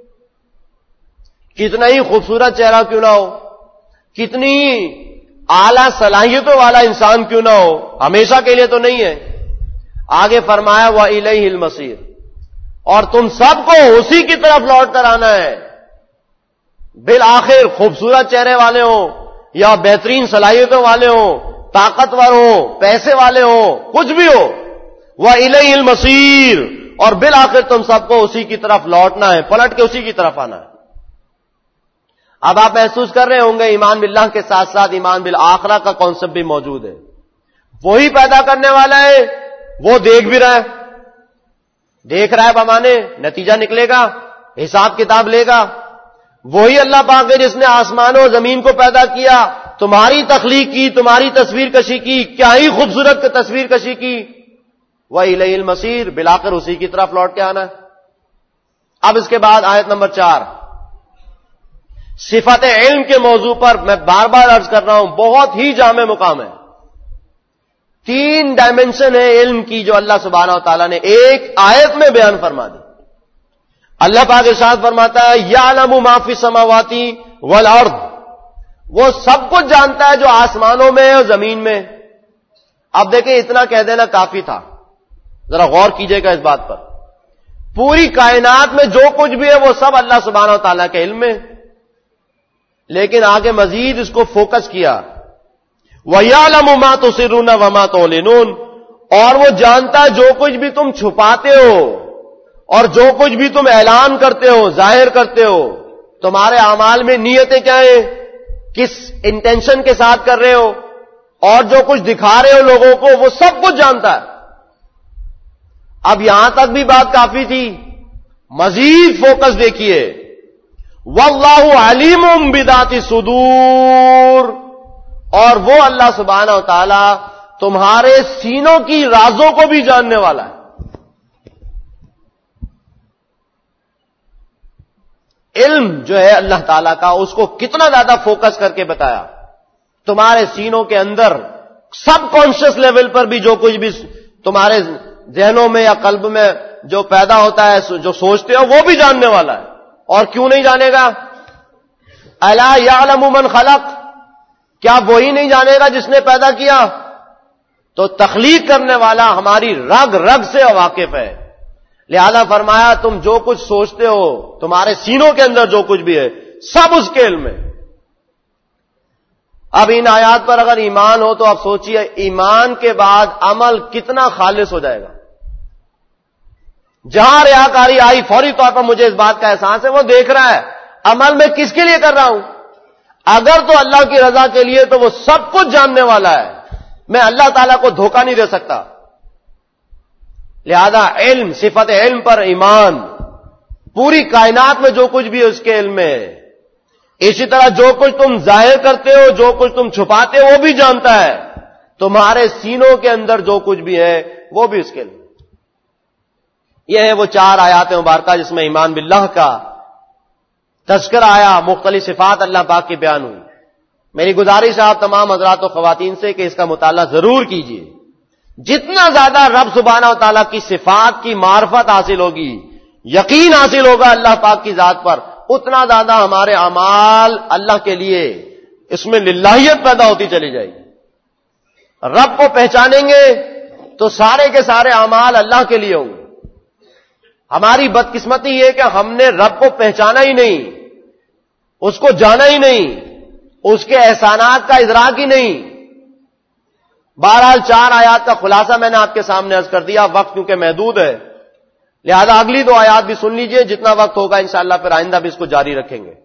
کتنا ہی خوبصورت چہرہ کیوں نہ ہو، کتنی ہی اعلیٰ صلاحیتوں والا انسان کیوں نہ ہو، ہمیشہ کے لیے تو نہیں ہے. آگے فرمایا وَإِلَيْهِ الْمَصِيرُ، اور تم سب کو اسی کی طرف لوٹ کر آنا ہے. بالآخر خوبصورت چہرے والے ہوں یا بہترین صلاحیتوں والے ہوں، طاقتور ہوں، پیسے والے ہوں، کچھ بھی ہو، وَإِلَيْهِ الْمَصِيرُ، اور بالآخر تم سب کو اسی کی طرف لوٹنا ہے، پلٹ کے اسی کی طرف آنا ہے. اب آپ محسوس کر رہے ہوں گے ایمان باللہ کے ساتھ ساتھ ایمان بالآخرہ کا کانسیپٹ بھی موجود ہے. وہی پیدا کرنے والا ہے، وہ دیکھ بھی رہا ہے، دیکھ رہا ہے بمانے نتیجہ نکلے گا، حساب کتاب لے گا. وہی اللہ پاک ہے جس نے آسمانوں اور زمین کو پیدا کیا، تمہاری تخلیق کی، تمہاری تصویر کشی کی، کیا ہی خوبصورت تصویر کشی کی. وَإِلَيْهِ الْمَصِيرُ، بلاخر اسی کی طرف لوٹ کے آنا ہے. اب اس کے بعد آیت نمبر چار، صفت علم کے موضوع پر میں بار بار عرض کر رہا ہوں، بہت ہی جامع مقام ہے. تین ڈائمنشن ہے علم کی جو اللہ سبحانہ و تعالیٰ نے ایک آیت میں بیان فرما دی. اللہ پاک ارشاد فرماتا ہے یعلم ما فی السماوات والارض، وہ سب کچھ جانتا ہے جو آسمانوں میں اور زمین میں. اب دیکھیں اتنا کہہ دینا کافی تھا، ذرا غور کیجئے گا اس بات پر. پوری کائنات میں جو کچھ بھی ہے وہ سب اللہ سبحانہ و تعالیٰ کے علم میں، لیکن آگے مزید اس کو فوکس کیا. وَيَعْلَمُ مَا تُسِرُّونَ وَمَا تُعْلِنُونَ، اور وہ جانتا ہے جو کچھ بھی تم چھپاتے ہو اور جو کچھ بھی تم اعلان کرتے ہو، ظاہر کرتے ہو. تمہارے اعمال میں نیتیں کیا ہیں، کس انٹینشن کے ساتھ کر رہے ہو، اور جو کچھ دکھا رہے ہو لوگوں کو، وہ سب کچھ جانتا ہے. اب یہاں تک بھی بات کافی تھی، مزید فوکس دیکھیے. واللہ علیم بذات الصدور، اور وہ اللہ سبحانہ و تعالی تمہارے سینوں کی رازوں کو بھی جاننے والا ہے. علم جو ہے اللہ تعالیٰ کا، اس کو کتنا زیادہ فوکس کر کے بتایا. تمہارے سینوں کے اندر سب کانشیس لیول پر بھی جو کچھ بھی تمہارے ذہنوں میں یا قلب میں جو پیدا ہوتا ہے، جو سوچتے ہو، وہ بھی جاننے والا ہے. اور کیوں نہیں جانے گا؟ الا یعلم من خلق، کیا وہی نہیں جانے گا جس نے پیدا کیا؟ تو تخلیق کرنے والا ہماری رگ رگ سے واقف ہے. لہذا فرمایا تم جو کچھ سوچتے ہو، تمہارے سینوں کے اندر جو کچھ بھی ہے، سب اس کے علم میں. اب ان آیات پر اگر ایمان ہو تو آپ سوچئے ایمان کے بعد عمل کتنا خالص ہو جائے گا. جہاں ریاکاری آئی فوری طور پر مجھے اس بات کا احساس ہے، وہ دیکھ رہا ہے عمل میں کس کے لیے کر رہا ہوں. اگر تو اللہ کی رضا کے لیے تو وہ سب کچھ جاننے والا ہے، میں اللہ تعالیٰ کو دھوکہ نہیں دے سکتا. لہذا علم، صفت علم پر ایمان، پوری کائنات میں جو کچھ بھی ہے اس کے علم میں. اسی طرح جو کچھ تم ظاہر کرتے ہو، جو کچھ تم چھپاتے ہو، وہ بھی جانتا ہے. تمہارے سینوں کے اندر جو کچھ بھی ہے وہ بھی اس کے علم. یہ ہے وہ چار آیات مبارکہ جس میں ایمان باللہ کا تذکرہ آیا، مختلف صفات اللہ پاک کی بیان ہوئی. میری گزارش ہے آپ تمام حضرات و خواتین سے کہ اس کا مطالعہ ضرور کیجیے. جتنا زیادہ رب سبحانہ و تعالیٰ کی صفات کی معرفت حاصل ہوگی، یقین حاصل ہوگا اللہ پاک کی ذات پر، اتنا زیادہ ہمارے اعمال اللہ کے لیے اس میں للہیت پیدا ہوتی چلی جائے گی. رب کو پہچانیں گے تو سارے کے سارے اعمال اللہ کے لیے ہوں گے. ہماری بدقسمتی یہ کہ ہم نے رب کو پہچانا ہی نہیں، اس کو جانا ہی نہیں، اس کے احسانات کا ادراک ہی نہیں. بہرحال چار آیات کا خلاصہ میں نے آپ کے سامنے عرض کر دیا. وقت کیونکہ محدود ہے، لہذا اگلی دو آیات بھی سن لیجئے، جتنا وقت ہوگا انشاءاللہ پھر آئندہ بھی اس کو جاری رکھیں گے.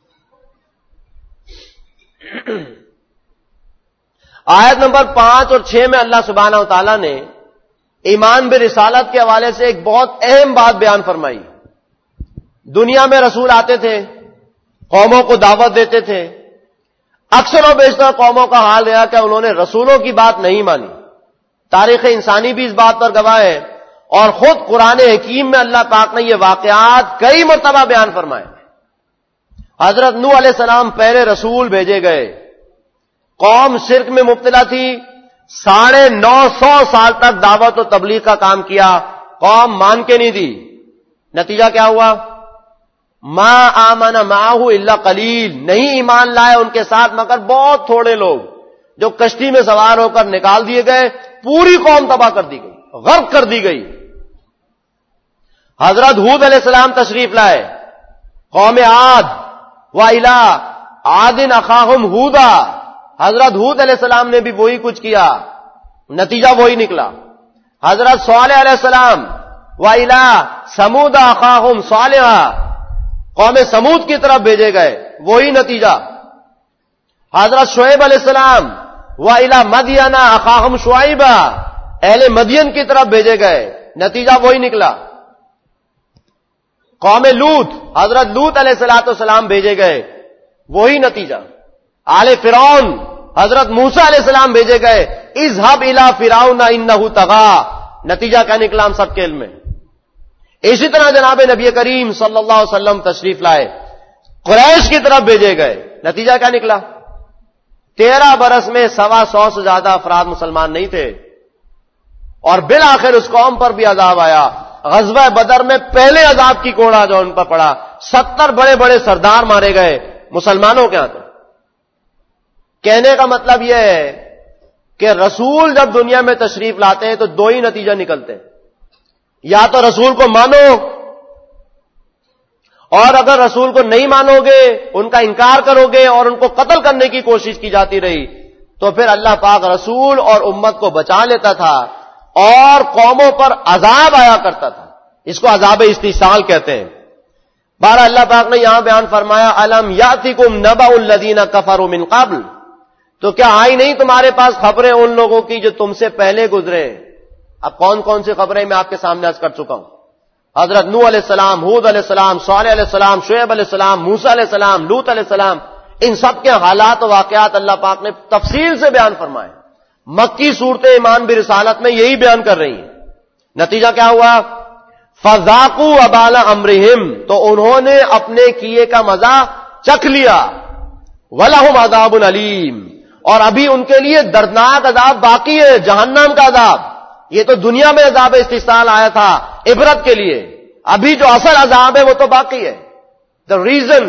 آیت نمبر پانچ اور چھ میں اللہ سبحانہ و تعالیٰ نے ایمان برسالت کے حوالے سے ایک بہت اہم بات بیان فرمائی. دنیا میں رسول آتے تھے، قوموں کو دعوت دیتے تھے. اکثر و بیشتر قوموں کا حال رہا کہ انہوں نے رسولوں کی بات نہیں مانی. تاریخ انسانی بھی اس بات پر گواہ ہے، اور خود قرآن حکیم میں اللہ پاک نے یہ واقعات کئی مرتبہ بیان فرمائے. حضرت نوح علیہ السلام پہلے رسول بھیجے گئے، قوم شرک میں مبتلا تھی، ساڑھے نو سو سال تک دعوت و تبلیغ کا کام کیا، قوم مان کے نہیں دی. نتیجہ کیا ہوا؟ ما آمن معه الا قلیل، نہیں ایمان لائے ان کے ساتھ مگر بہت تھوڑے لوگ، جو کشتی میں سوار ہو کر نکال دیے گئے. پوری قوم تباہ کر دی گئی، غرق کر دی گئی. حضرت ہود علیہ السلام تشریف لائے، قوم عاد، وَإِلَىٰ عَادٍ أَخَاهُمْ هُودًا، حضرت ہود علیہ السلام نے بھی وہی کچھ کیا، نتیجہ وہی نکلا. حضرت صالح علیہ السلام، وَإِلَىٰ ثَمُودَ أَخَاهُمْ صَالِحًا، قوم سمود کی طرف بھیجے گئے، وہی نتیجہ. حضرت شعیب علیہ السلام، وَإِلَىٰ مَدْيَنَ أَخَاهُمْ شُعَيْبًا، اہل مدین کی طرف بھیجے گئے، نتیجہ وہی نکلا. قوم لوط، حضرت لوط علیہ الصلوۃ والسلام بھیجے گئے، وہی نتیجہ. آل فرعون، حضرت موسیٰ علیہ السلام بھیجے گئے، اذهب الى فرعون انه طغى، نتیجہ کیا نکلا ہم سب کے علم میں. اسی طرح جناب نبی کریم صلی اللہ علیہ وسلم تشریف لائے، قریش کی طرف بھیجے گئے، نتیجہ کیا نکلا؟ تیرہ برس میں سوا سو سے زیادہ افراد مسلمان نہیں تھے، اور بالآخر اس قوم پر بھی عذاب آیا. غزوہ بدر میں پہلے عذاب کی کوڑا جو ان پر پڑا، ستر بڑے بڑے سردار مارے گئے مسلمانوں کے ہاتھوں. کہنے کا مطلب یہ ہے کہ رسول جب دنیا میں تشریف لاتے ہیں تو دو ہی نتیجہ نکلتے ہیں، یا تو رسول کو مانو، اور اگر رسول کو نہیں مانو گے، ان کا انکار کرو گے اور ان کو قتل کرنے کی کوشش کی جاتی رہی، تو پھر اللہ پاک رسول اور امت کو بچا لیتا تھا اور قوموں پر عذاب آیا کرتا تھا. اس کو عذاب استحصال کہتے ہیں. بارہ اللہ پاک نے یہاں بیان فرمایا الم یاتکم نبأ الذین کفروا من قبل، تو کیا آئی نہیں تمہارے پاس خبریں ان لوگوں کی جو تم سے پہلے گزرے. اب کون کون سی خبریں میں آپ کے سامنے عرض کر چکا ہوں. حضرت نوح علیہ السلام، ہود علیہ السلام، صالح علیہ السلام، شعیب علیہ السلام، موسیٰ علیہ السلام، لوط علیہ السلام، ان سب کے حالات و واقعات اللہ پاک نے تفصیل سے بیان فرمائے. مکی صورتیں ایمان برسالت میں یہی بیان کر رہی ہیں. نتیجہ کیا ہوا؟ فذاقوا وبال امرہم، تو انہوں نے اپنے کیے کا مزہ چکھ لیا. ولہم عذاب علیم، اور ابھی ان کے لیے دردناک عذاب باقی ہے، جہنم کا عذاب. یہ تو دنیا میں عذاب استحصال آیا تھا عبرت کے لیے، ابھی جو اصل عذاب ہے وہ تو باقی ہے. دا ریزن،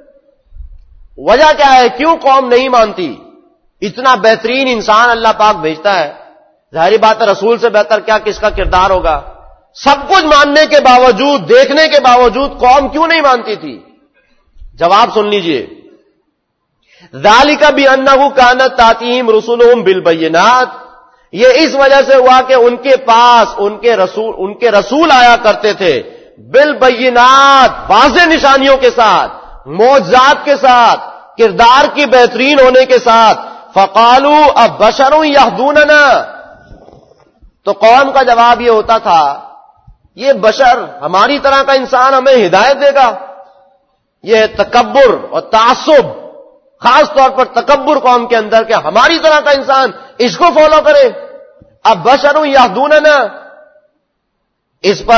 وجہ کیا ہے کیوں قوم نہیں مانتی؟ اتنا بہترین انسان اللہ پاک بھیجتا ہے، ظاہری بات ہے رسول سے بہتر کیا کس کا کردار ہوگا. سب کچھ ماننے کے باوجود، دیکھنے کے باوجود قوم کیوں نہیں مانتی تھی؟ جواب سن لیجئے. ذالک بانہ کانت تاتیہم رسلہم بالبینات، یہ اس وجہ سے ہوا کہ ان کے پاس ان کے رسول ان کے رسول آیا کرتے تھے بالبینات، واضح نشانیوں کے ساتھ، معجزات کے ساتھ، کردار کی بہترین ہونے کے ساتھ. فقالوا ابشر یہدوننا، تو قوم کا جواب یہ ہوتا تھا یہ بشر ہماری طرح کا انسان ہمیں ہدایت دے گا. یہ تکبر اور تعصب، خاص طور پر تکبر قوم کے اندر کہ ہماری طرح کا انسان اس کو فالو کرے. اب بشر یہدوننا، اس پر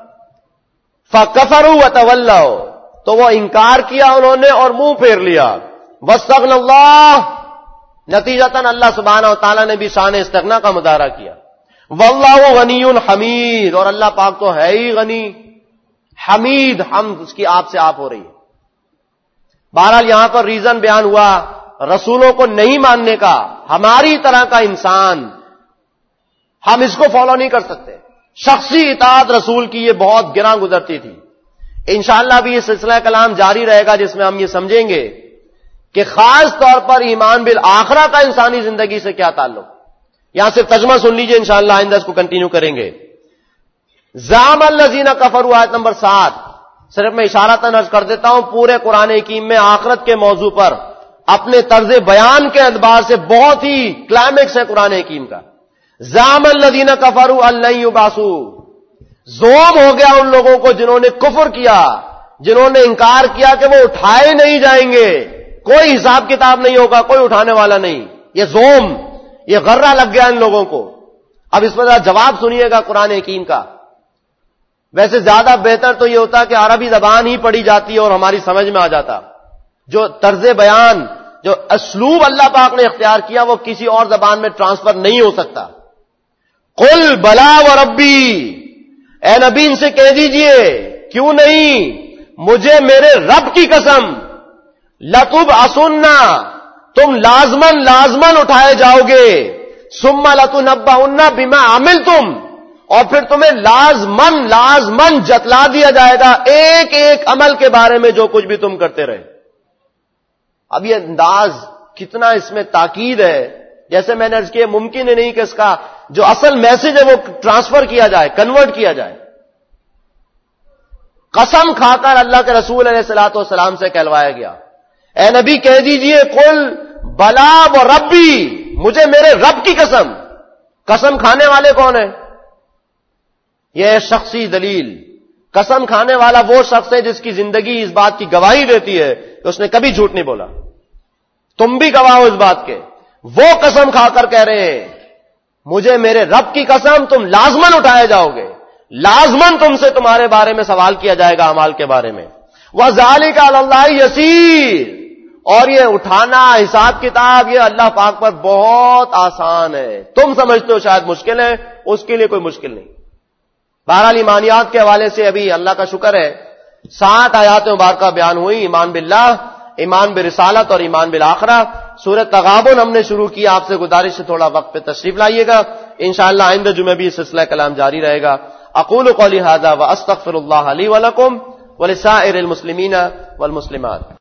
فکفروا وتولوا، تو وہ انکار کیا انہوں نے اور منہ پھیر لیا. واستغنى اللہ، نتیجتاً اللہ سبحانہ و تعالیٰ نے بھی شان استغنا کا مظاہرہ کیا. واللہ غنی حمید، اور اللہ پاک تو ہے ہی غنی حمید، حمد اس کی آپ سے آپ ہو رہی ہے. بہرحال یہاں پر ریزن بیان ہوا رسولوں کو نہیں ماننے کا. ہماری طرح کا انسان، ہم اس کو فالو نہیں کر سکتے. شخصی اطاعت رسول کی یہ بہت گراں گزرتی تھی. انشاءاللہ بھی یہ سلسلہ کلام جاری رہے گا جس میں ہم یہ سمجھیں گے کہ خاص طور پر ایمان بالآخرہ کا انسانی زندگی سے کیا تعلق. یہاں صرف ترجمہ سن لیجئے، انشاءاللہ آئندہ اس کو کنٹینیو کریں گے. زعم الذین کفروا، آیت نمبر سات. صرف میں اشارتاً عرض کر دیتا ہوں، پورے قرآن حکیم میں آخرت کے موضوع پر اپنے طرز بیان کے اعتبار سے بہت ہی کلائمیکس ہے قرآن حکیم کا. زعم الذین کفروا ان لن یبعثوا، زوم ہو گیا ان لوگوں کو جنہوں نے کفر کیا، جنہوں نے انکار کیا کہ وہ اٹھائے نہیں جائیں گے، کوئی حساب کتاب نہیں ہوگا، کوئی اٹھانے والا نہیں. یہ زوم، یہ غرہ لگ گیا ان لوگوں کو. اب اس پر جواب سنیے گا قرآن حکیم کا. ویسے زیادہ بہتر تو یہ ہوتا کہ عربی زبان ہی پڑھی جاتی اور ہماری سمجھ میں آ جاتا. جو طرز بیان، جو اسلوب اللہ پاک نے اختیار کیا وہ کسی اور زبان میں ٹرانسفر نہیں ہو سکتا. قل بلا وربی، اے نبی ان سے کہہ دیجئے کیوں نہیں، مجھے میرے رب کی قسم، لتبعثن، تم لازمن لازمن اٹھائے جاؤ گے، ثم لتنبؤن بما عملتم، اور پھر تمہیں لازمن لازمن جتلا دیا جائے گا ایک ایک عمل کے بارے میں جو کچھ بھی تم کرتے رہے. اب یہ انداز کتنا اس میں تاکید ہے، جیسے میں نے عرض کیا ممکن ہی نہیں کہ اس کا جو اصل میسج ہے وہ ٹرانسفر کیا جائے، کنورٹ کیا جائے. قسم کھا کر اللہ کے رسول علیہ الصلوۃ والسلام سے کہلوایا گیا، اے نبی کہہ دیجئے قل بلا و ربی، مجھے میرے رب کی قسم. قسم کھانے والے کون ہیں؟ یہ شخصی دلیل. قسم کھانے والا وہ شخص ہے جس کی زندگی اس بات کی گواہی دیتی ہے کہ اس نے کبھی جھوٹ نہیں بولا. تم بھی گواہ ہو اس بات کے. وہ قسم کھا کر کہہ رہے ہیں مجھے میرے رب کی قسم تم لازمن اٹھائے جاؤ گے، لازمن تم سے تمہارے بارے میں سوال کیا جائے گا اعمال کے بارے میں. وَذَلِكَ عَلَى اللَّهِ يَسِيرٌ، اور یہ اٹھانا حساب کتاب یہ اللہ پاک پر بہت آسان ہے. تم سمجھتے ہو شاید مشکل ہے، اس کے لیے کوئی مشکل نہیں. بہرحال ایمانیات کے حوالے سے ابھی اللہ کا شکر ہے سات آیات مبارکہ بیان ہوئی، ایمان باللہ، ایمان برسالت اور ایمان بالآخرہ. سورۃ تغابن ہم نے شروع کی. آپ سے گزارش سے تھوڑا وقت پہ تشریف لائیے گا. انشاءاللہ آئندہ جمعہ بھی یہ سلسلہ کلام جاری رہے گا. اقول قولی ھذا واستغفر اللہ لی ولکم ولسائر المسلمین والمسلمات.